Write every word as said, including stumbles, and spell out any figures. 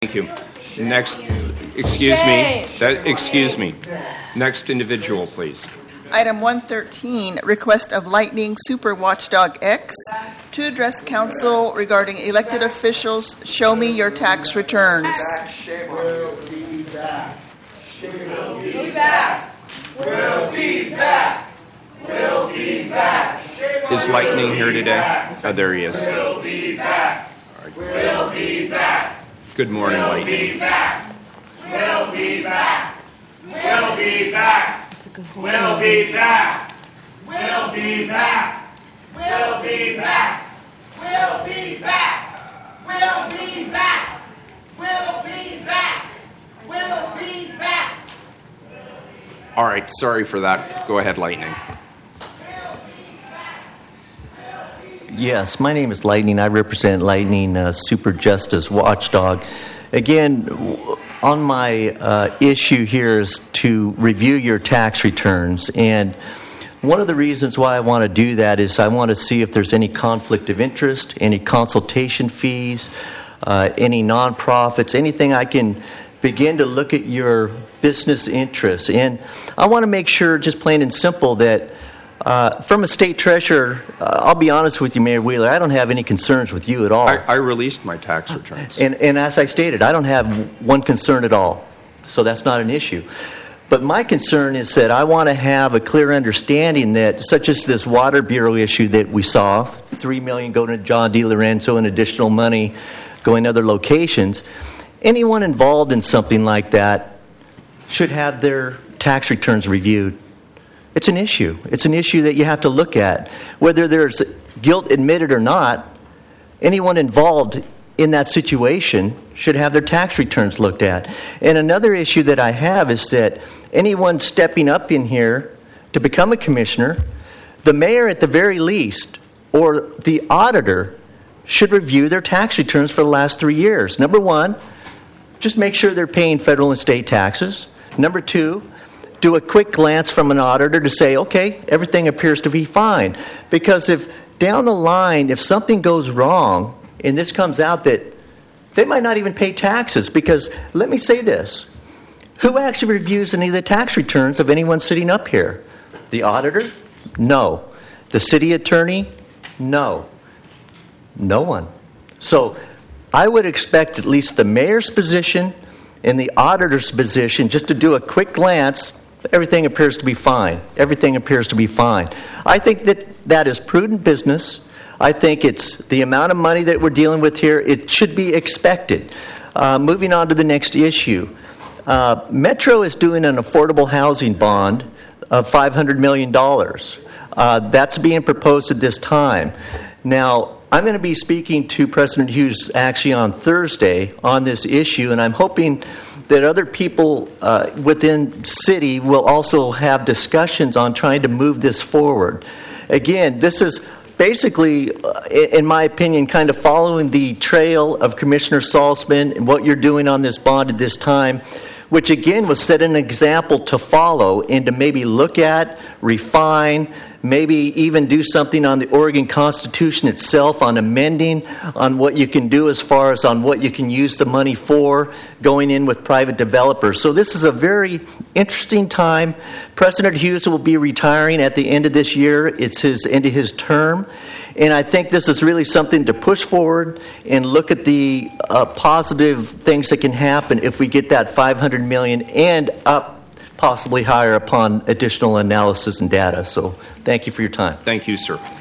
Thank you. Next, excuse me. That, excuse me. Next individual, please. Item one thirteen, request of Lightning Super Watchdog X to address council regarding elected officials. Show me your tax returns. We'll be back. We'll be back. We'll be back. We'll be back. Is Lightning here today? Oh, there he is. We'll be back. We'll be back. Good morning, We'll Lightning. be back. We'll be back. We'll be back. We'll be back. We'll be back. We'll be back. We'll be back. We'll be back. We'll be back. We'll be back. All right, sorry for that. Go ahead, Lightning. Yes, my name is Lightning. I represent Lightning uh, Super Justice Watchdog. Again, w- on my uh, issue here is to review your tax returns. And one of the reasons why I want to do that is I want to see if there's any conflict of interest, any consultation fees, uh, any nonprofits, anything I can begin to look at your business interests. And I want to make sure, just plain and simple, that Uh, from a state treasurer, uh, I'll be honest with you, Mayor Wheeler, I don't have any concerns with you at all. I, I released my tax returns. And, and as I stated, I don't have one concern at all. So that's not an issue. But my concern is that I want to have a clear understanding that, such as this Water Bureau issue that we saw, three million dollars going to John DiLorenzo and additional money going to other locations, anyone involved in something like that should have their tax returns reviewed. It's an issue. It's an issue that you have to look at. Whether there's guilt admitted or not, anyone involved in that situation should have their tax returns looked at. And another issue that I have is that anyone stepping up in here to become a commissioner, the mayor at the very least, or the auditor, should review their tax returns for the last three years. Number one, just make sure they're paying federal and state taxes. Number two, do a quick glance from an auditor to say, okay, everything appears to be fine. Because if down the line, if something goes wrong, and this comes out that they might not even pay taxes, because let me say this, who actually reviews any of the tax returns of anyone sitting up here? The auditor? No. The city attorney? No. No one. So I would expect at least the mayor's position and the auditor's position just to do a quick glance. Everything appears to be fine. Everything appears to be fine. I think that that is prudent business. I think it's the amount of money that we're dealing with here. It should be expected. Uh, moving on to the next issue. Uh, Metro is doing an affordable housing bond of five hundred million dollars. Uh, that's being proposed at this time. Now, I'm going to be speaking to President Hughes actually on Thursday on this issue, and I'm hoping that other people uh, within city will also have discussions on trying to move this forward. Again, this is basically, uh, in my opinion, kind of following the trail of Commissioner Salzman and what you're doing on this bond at this time, which again was set an example to follow and to maybe look at, refine, maybe even do something on the Oregon Constitution itself on amending on what you can do as far as on what you can use the money for going in with private developers. So this is a very interesting time. President Hughes will be retiring at the end of this year. It's his end of his term. And I think this is really something to push forward and look at the uh, positive things that can happen if we get that five hundred million dollars and up possibly higher upon additional analysis and data. So thank you for your time. Thank you, sir.